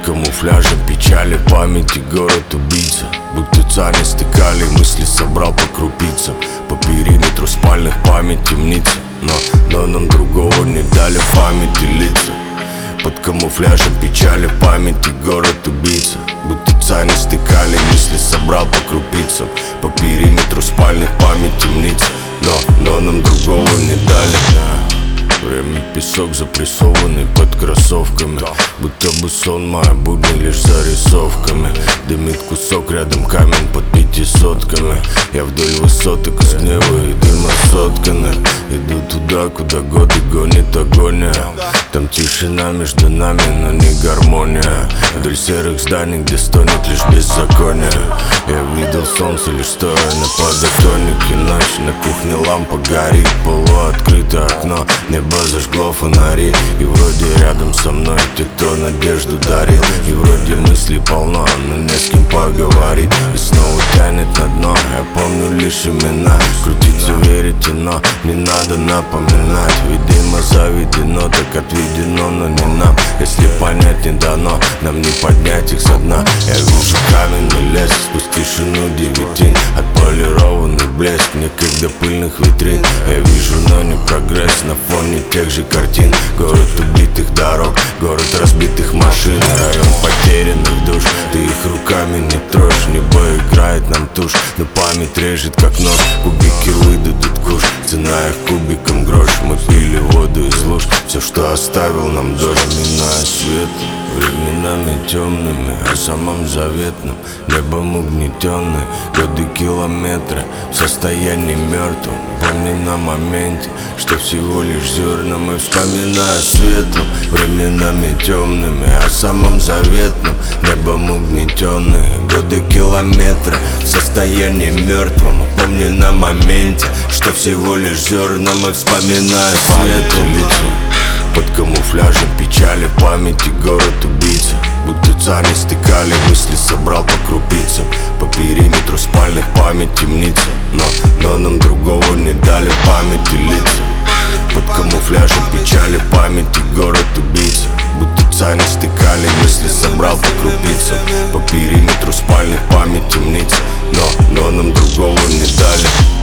камуфляжем печали памяти город убийца. Будто цани стыкали, мысли собрал по крупицам. По периметру спальных память темница. Но нам другого не дали в памяти лица. Под камуфляжем печали памяти город убийца. Будто цани стыкали, мысли собрал по крупицам. По периметру спальных память темница. Но нам другого не дали. Время песок запрессованный под кроссовками. Будто бы сон моя будни лишь зарисовками. Дымит кусок, рядом камень под 500-ками. Я вдоль высоток из гнева и дыма сотканы. Иду туда, куда годы гонит агония. Там тишина между нами, но не гармония. Вдоль серых зданий, где стонет лишь беззаконие. Я видел солнце, лишь стоя на подоконнике. Ночь, на кухне лампа горит, полуоткрыто окно. Небо зажгло фонари. И вроде рядом со мной те, кто надежду дарил. И вроде мыслей полно, но не с кем поговорить. И снова тянет на дно, я помню лишь имена. Крутиться верите, но не надо напоминать. Видимо заведено, так отведено, но не нам. Если понять не дано, нам не поднять их со дна. Я вижу каменный лес сквозь тишину девятин. Отполированный блеск некогда пыльных витрин. Я вижу, но не прогресс на фоне тех же картин. Город убитых дорог, город разбитых машин. Район потерянных душ, ты их руками не трожь. Небо играет нам тушь, но память режет как нож. Кубики выдадут куш, цена их кубиком грош. Мы пили воду из луж, все, что оставил нам дождь. Минуя свет, временами темными, о самом заветном. Небом угнетенный, годы километры в состоянии мертвом. Помни на моменте, что всего лишь зерна. Мы вспоминая светлым, временами темными, о самом заветном. Небом угнетенные, годы километры в состоянии мертвом. Помни на моменте, что всего лишь зерна. Мы вспоминая светлым лицом. Под камуфляжем печали памяти город убийца. Будто цани стыкали, мысли собрал по крупицам. По периметру спальных память темница. Но нам другого не дали памяти лица. Под камуфляжем печали памяти город убийца. Будто цани стыкали, мысли собрал по крупицам. По периметру спальных память темница. Но нам другого не дали.